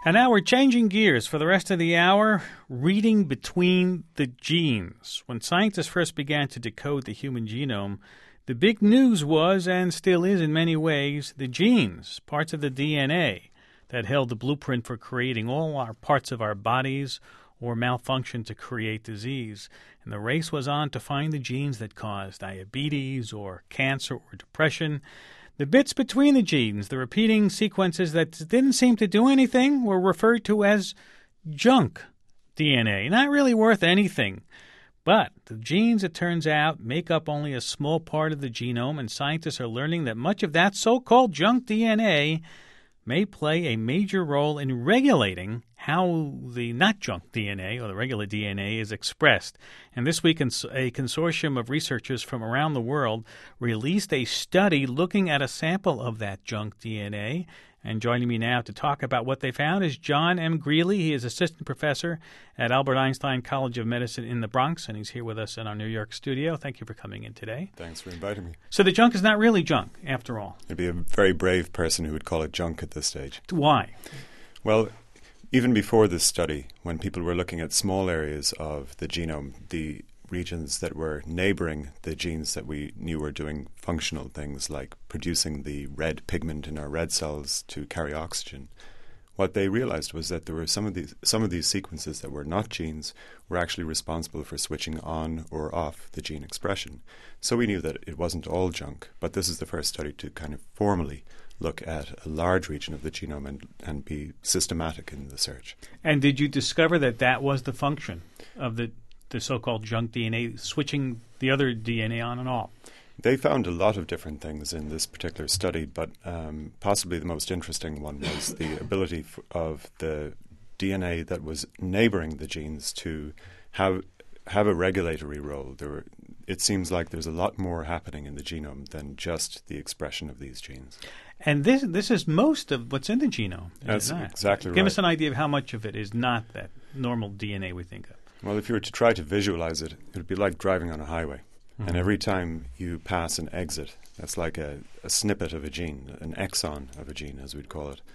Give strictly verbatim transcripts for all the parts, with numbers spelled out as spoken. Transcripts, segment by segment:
And now we're changing gears for the rest of the hour, reading between the genes. When scientists first began to decode the human genome, the big news was, and still is in many ways, the genes, parts of the D N A that held the blueprint for creating all our parts of our bodies or malfunction to create disease. And the race was on to find the genes that cause diabetes or cancer or depression. The bits between the genes, the repeating sequences that didn't seem to do anything, were referred to as junk D N A, not really worth anything. But the genes, it turns out, make up only a small part of the genome, and scientists are learning that much of that so-called junk D N A may play a major role in regulating how the not junk D N A or the regular D N A is expressed. And this week, a consortium of researchers from around the world released a study looking at a sample of that junk D N A. And joining me now to talk about what they found is John M. Greeley. He is assistant professor at Albert Einstein College of Medicine in the Bronx, and he's here with us in our New York studio. Thank you for coming in today. Thanks for inviting me. So the junk is not really junk, after all. You'd be a very brave person who would call it junk at this stage. Why? Well, even before this study, when people were looking at small areas of the genome, the regions that were neighboring the genes that we knew were doing functional things like producing the red pigment in our red cells to carry oxygen, what they realized was that there were some of these some of these sequences that were not genes were actually responsible for switching on or off the gene expression. So we knew that it wasn't all junk, but this is the first study to kind of formally look at a large region of the genome and, and be systematic in the search. And did you discover that that was the function of the the so-called junk D N A, switching the other D N A on and off? They found a lot of different things in this particular study, but um, possibly the most interesting one was the ability f- of the D N A that was neighboring the genes to have have a regulatory role. There were, it seems like there's a lot more happening in the genome than just the expression of these genes. And this this is most of what's in the genome. That's exactly right. Give us an idea of how much of it is not that normal D N A we think of. Well, if you were to try to visualize it, it would be like driving on a highway. Mm-hmm. And every time you pass an exit, that's like a, a snippet of a gene, an exon of a gene, as we'd call it.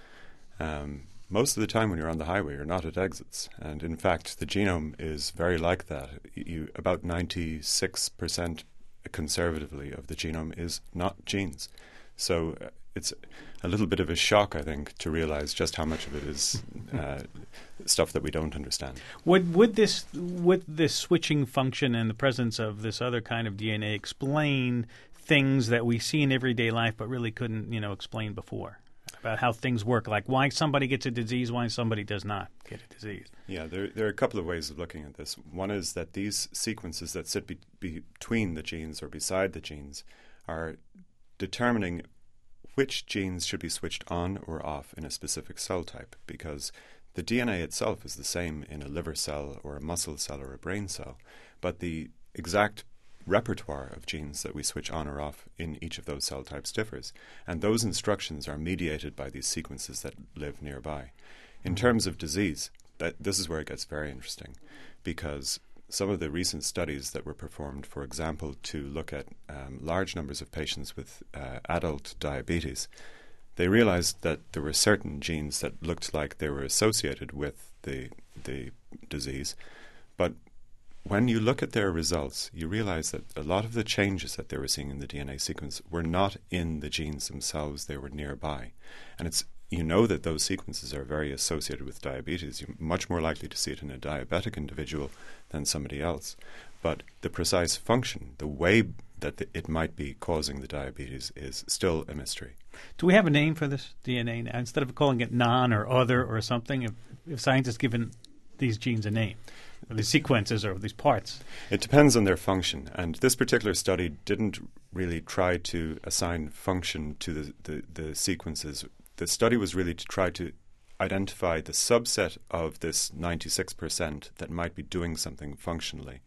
Um, most of the time when you're on the highway, you're not at exits. And in fact, the genome is very like that. You, about ninety-six percent conservatively of the genome is not genes. So uh, it's a little bit of a shock, I think, to realize just how much of it is uh, stuff that we don't understand. Would would this would this switching function and the presence of this other kind of D N A explain things that we see in everyday life but really couldn't, you know, explain before about how things work, like why somebody gets a disease, why somebody does not get a disease? Yeah, there, there are a couple of ways of looking at this. One is that these sequences that sit be, between the genes or beside the genes are determining which genes should be switched on or off in a specific cell type, because the D N A itself is the same in a liver cell or a muscle cell or a brain cell, but the exact repertoire of genes that we switch on or off in each of those cell types differs, and those instructions are mediated by these sequences that live nearby. In terms of disease, that, this is where it gets very interesting, because some of the recent studies that were performed, for example, to look at um, large numbers of patients with uh, adult diabetes, they realized that there were certain genes that looked like they were associated with the the disease. But when you look at their results, you realize that a lot of the changes that they were seeing in the D N A sequence were not in the genes themselves, they were nearby. And it's you know that those sequences are very associated with diabetes. You're much more likely to see it in a diabetic individual than somebody else. But the precise function, the way that the, it might be causing the diabetes is still a mystery. Do we have a name for this D N A now? Instead of calling it non or other or something, if, if scientists given these genes a name, or these sequences or these parts? It depends on their function. And this particular study didn't really try to assign function to the, the, the sequences. The study was really to try to identify the subset of this ninety-six percent that might be doing something functionally.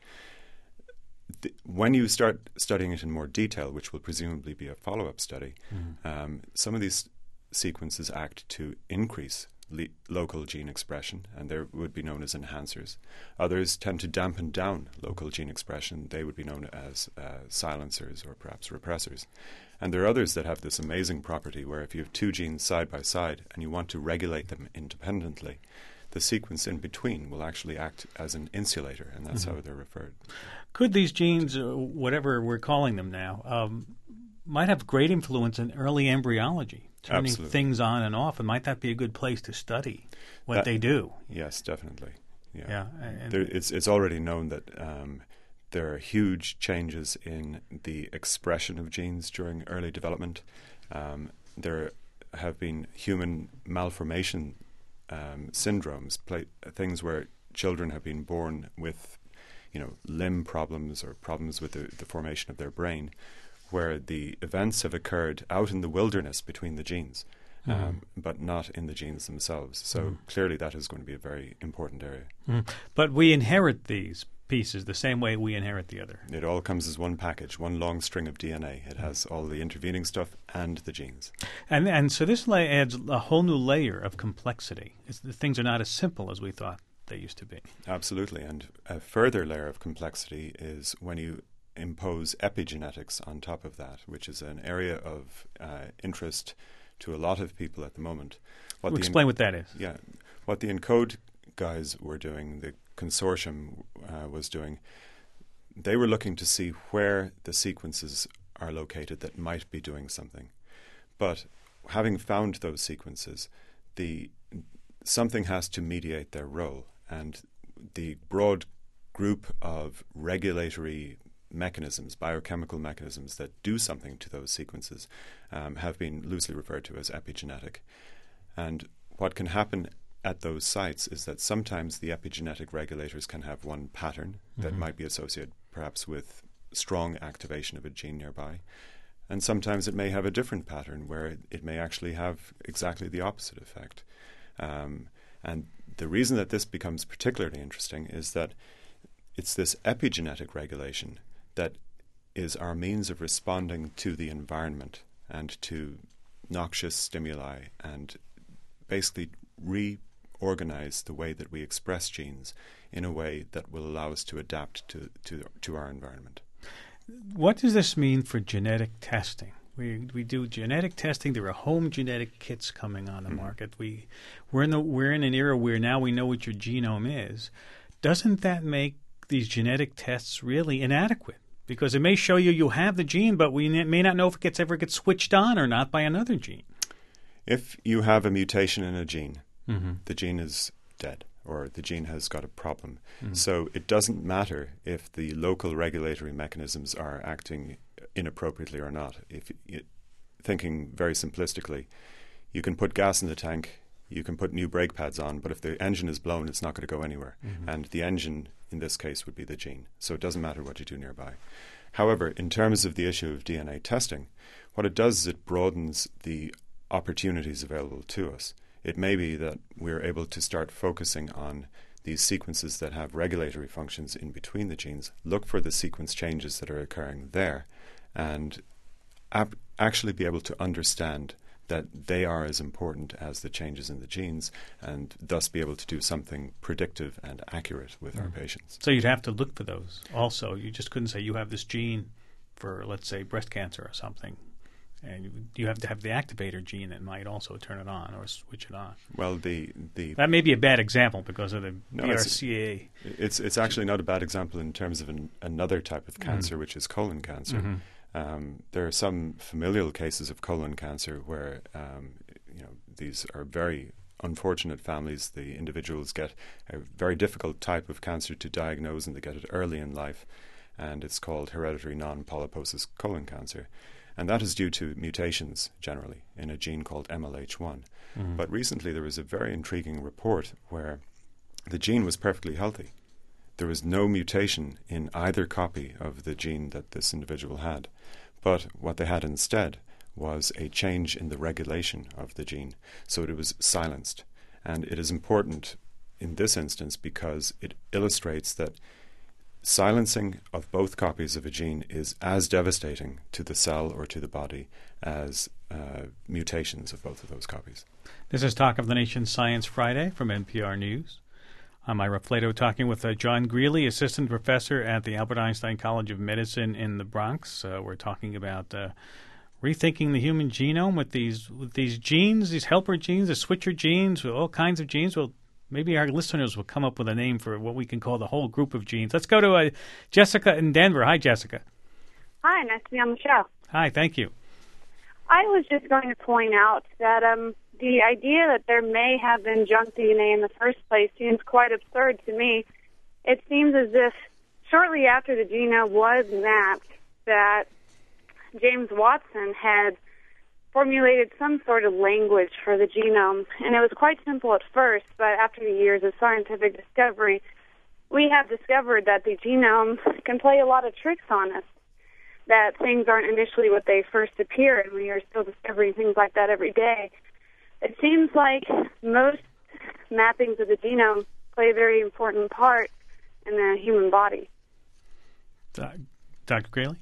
The, when you start studying it in more detail, which will presumably be a follow-up study, mm. um, some of these sequences act to increase le- local gene expression, and they would be known as enhancers. Others tend to dampen down local gene expression. They would be known as uh, silencers or perhaps repressors. And there are others that have this amazing property where if you have two genes side by side and you want to regulate them independently, the sequence in between will actually act as an insulator, and that's mm-hmm. how they're referred. Could these genes, uh, whatever we're calling them now, um, might have great influence in early embryology, turning Absolutely. things on and off, and might that be a good place to study what that, they do? Yes, definitely. Yeah, yeah and there, it's it's already known that um, there are huge changes in the expression of genes during early development. Um, there have been human malformation um, syndromes, play, things where children have been born with, you know, limb problems or problems with the, the formation of their brain, where the events have occurred out in the wilderness between the genes, um, mm. but not in the genes themselves. So mm. clearly that is going to be a very important area. Mm. But we inherit these pieces the same way we inherit the other. It all comes as one package, one long string of D N A. It has all the intervening stuff and the genes. And and so this la- adds a whole new layer of complexity. It's, the things are not as simple as we thought they used to be. Absolutely. And a further layer of complexity is when you impose epigenetics on top of that, which is an area of uh, interest to a lot of people at the moment. What Explain en- what that is. Yeah. What the ENCODE guys were doing, the consortium uh, was doing, they were looking to see where the sequences are located that might be doing something. But having found those sequences, the something has to mediate their role. And the broad group of regulatory mechanisms, biochemical mechanisms that do something to those sequences um, have been loosely referred to as epigenetic. And what can happen at those sites is that sometimes the epigenetic regulators can have one pattern that mm-hmm. might be associated perhaps with strong activation of a gene nearby. And sometimes it may have a different pattern where it, it may actually have exactly the opposite effect. Um, and the reason that this becomes particularly interesting is that it's this epigenetic regulation that is our means of responding to the environment and to noxious stimuli and basically reorganize the way that we express genes in a way that will allow us to adapt to, to, to our environment. What does this mean for genetic testing? We we do genetic testing. There are home genetic kits coming on the mm-hmm. market. We we're in the we're in an era where now we know what your genome is. Doesn't that make these genetic tests really inadequate? Because it may show you you have the gene, but we n- may not know if it gets ever gets switched on or not by another gene. If you have a mutation in a gene, mm-hmm. the gene is dead, or the gene has got a problem. Mm-hmm. So it doesn't matter if the local regulatory mechanisms are acting inappropriately or not. If you, thinking very simplistically, you can put gas in the tank, you can put new brake pads on, but if the engine is blown, it's not going to go anywhere. Mm-hmm. And the engine, in this case, would be the gene. So it doesn't matter what you do nearby. However, in terms of the issue of D N A testing, what it does is it broadens the opportunities available to us. It may be that we're able to start focusing on these sequences that have regulatory functions in between the genes, look for the sequence changes that are occurring there, and ap- actually be able to understand that they are as important as the changes in the genes, and thus be able to do something predictive and accurate with mm. our patients. So you'd have to look for those also. You just couldn't say you have this gene for, let's say, breast cancer or something. And you, you have to have the activator gene that might also turn it on or switch it on. Well, the... the that may be a bad example because of the no, B R C A. It's, it's, it's actually not a bad example in terms of an, another type of cancer, mm. which is colon cancer. Mm-hmm. Um, there are some familial cases of colon cancer where um, you know these are very unfortunate families. The individuals get a very difficult type of cancer to diagnose, and they get it early in life, and it's called hereditary non-polyposis colon cancer. And that is due to mutations, generally, in a gene called M L H one. Mm-hmm. But recently there was a very intriguing report where the gene was perfectly healthy. There was no mutation in either copy of the gene that this individual had. But what they had instead was a change in the regulation of the gene, so it was silenced. And it is important in this instance because it illustrates that silencing of both copies of a gene is as devastating to the cell or to the body as uh, mutations of both of those copies. This is Talk of the Nation Science Friday from N P R News. I'm Ira Flato talking with uh, John Greeley, assistant professor at the Albert Einstein College of Medicine in the Bronx. Uh, we're talking about uh, rethinking the human genome with these with these genes, these helper genes, the switcher genes, with all kinds of genes. Well, maybe our listeners will come up with a name for what we can call the whole group of genes. Let's go to uh, Jessica in Denver. Hi, Jessica. Hi, nice to be on the show. Hi, thank you. I was just going to point out that um, the idea that there may have been junk D N A in the first place seems quite absurd to me. It seems as if shortly after the genome was mapped that James Watson had formulated some sort of language for the genome, and it was quite simple at first, but after the years of scientific discovery, we have discovered that the genome can play a lot of tricks on us, that things aren't initially what they first appear, and we are still discovering things like that every day. It seems like most mappings of the genome play a very important part in the human body. Uh, Doctor Graley?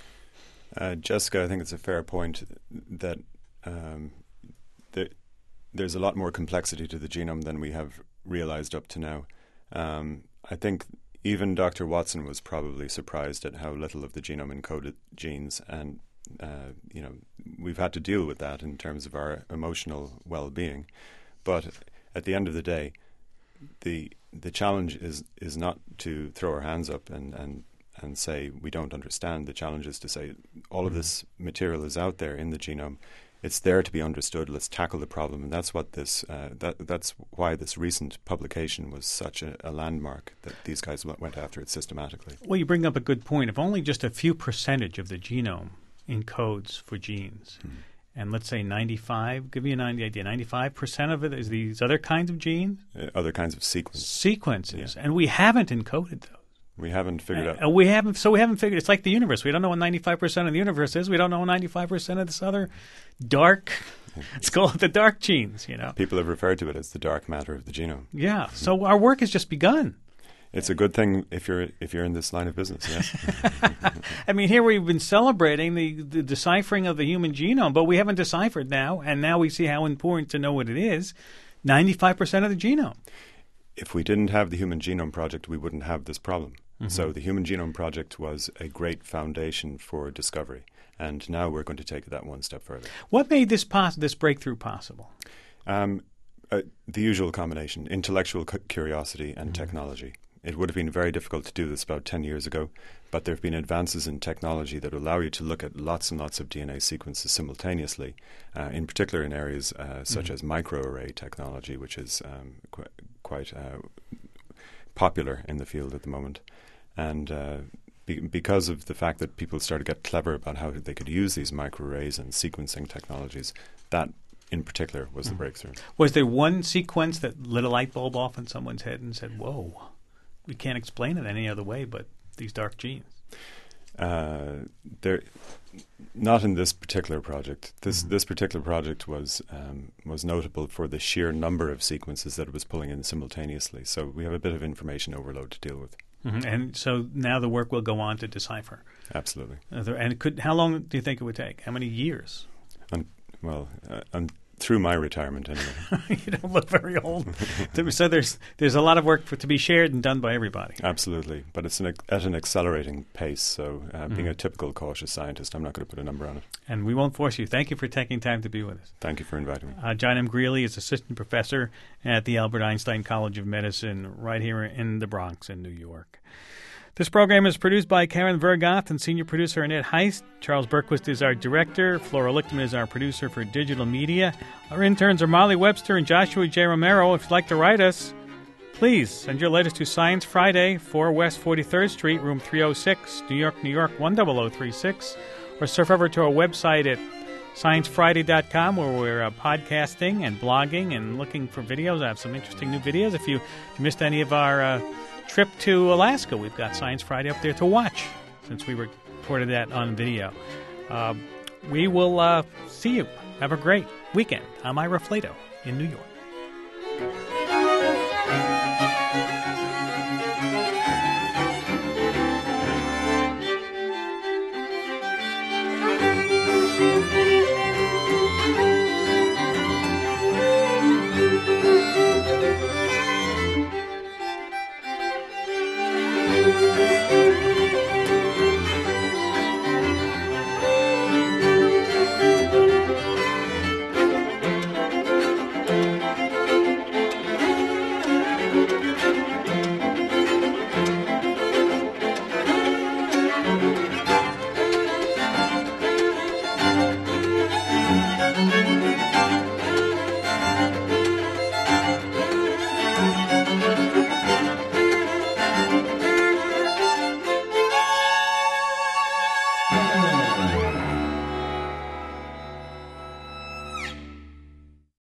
Uh, Jessica, I think it's a fair point that um, there, there's a lot more complexity to the genome than we have realized up to now. Um, I think even Doctor Watson was probably surprised at how little of the genome encoded genes, and uh, you know, we've had to deal with that in terms of our emotional well-being. But at the end of the day, the the challenge is is not to throw our hands up and and and say we don't understand. The challenge is to say all of this material is out there in the genome. It's there to be understood. Let's tackle the problem, and that's what this. Uh, that that's why this recent publication was such a, a landmark. That these guys went, went after it systematically. Well, you bring up a good point. If only just a few percentage of the genome encodes for genes, mm-hmm. and let's say ninety-five. Give you an idea. Ninety-five percent of it is these other kinds of genes, uh, other kinds of sequences. Sequences, yeah. And we haven't encoded those. We haven't figured uh, out. We haven't. So we haven't figured. It's like the universe. We don't know what ninety-five percent of the universe is. We don't know what ninety-five percent of this other dark. Let's call it the dark genes. You know, people have referred to it as the dark matter of the genome. Yeah. So our work has just begun. It's a good thing if you're if you're in this line of business. Yes. I mean, here we've been celebrating the, the deciphering of the human genome, but we haven't deciphered now, and now we see how important to know what it is. ninety-five percent of the genome. If we didn't have the Human Genome Project, we wouldn't have this problem. Mm-hmm. So the Human Genome Project was a great foundation for discovery, and now we're going to take that one step further. What made this pos- this breakthrough possible? Um, uh, the usual combination: intellectual cu- curiosity and mm-hmm. technology. It would have been very difficult to do this about ten years ago, but there have been advances in technology that allow you to look at lots and lots of D N A sequences simultaneously, uh, in particular in areas uh, such mm-hmm. as microarray technology, which is um, qu- quite uh, popular in the field at the moment. And uh, be- because of the fact that people started to get clever about how they could use these microarrays and sequencing technologies, that in particular was mm-hmm. the breakthrough. Was there one sequence that lit a light bulb off in someone's head and said, whoa, we can't explain it any other way but these dark genes? Uh, there, not in this particular project. This mm-hmm. this particular project was um, was notable for the sheer number of sequences that it was pulling in simultaneously. So we have a bit of information overload to deal with. Mm-hmm. And so now the work will go on to decipher. Absolutely. Uh, there, and it could. How long do you think it would take? How many years? Un- well, uh, un- through my retirement, anyway. You don't look very old. So there's there's a lot of work for, to be shared and done by everybody. Absolutely. But it's an, at an accelerating pace. So uh, mm-hmm. being a typical cautious scientist, I'm not going to put a number on it. And we won't force you. Thank you for taking time to be with us. Thank you for inviting me. Uh, John M. Greeley is assistant professor at the Albert Einstein College of Medicine right here in the Bronx in New York. This program is produced by Karen Vergoth and senior producer Annette Heist. Charles Berquist is our director. Flora Lichtman is our producer for digital media. Our interns are Molly Webster and Joshua J. Romero. If you'd like to write us, please send your letters to Science Friday, four West forty-third Street, room three oh six, New York, New York, one zero zero three six, or surf over to our website at science friday dot com, where we're uh, podcasting and blogging and looking for videos. I have some interesting new videos. If you, if you missed any of our uh, trip to Alaska, we've got Science Friday up there to watch, since we recorded that on video. Uh, we will uh, see you. Have a great weekend. I'm Ira Flato in New York.